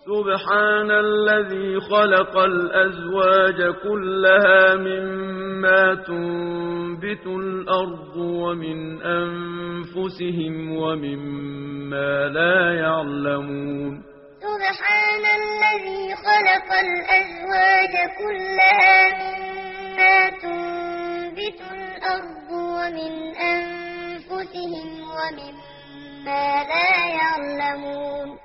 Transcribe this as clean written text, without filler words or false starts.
سبحان الذي خلق الأزواج كلها مما تنبت الأرض ومن أنفسهم ومما لا يعلمون سبحان الذي خلق الأزواج كلها مما تنبت الأرض ومن أنفسهم ومما لا يعلمون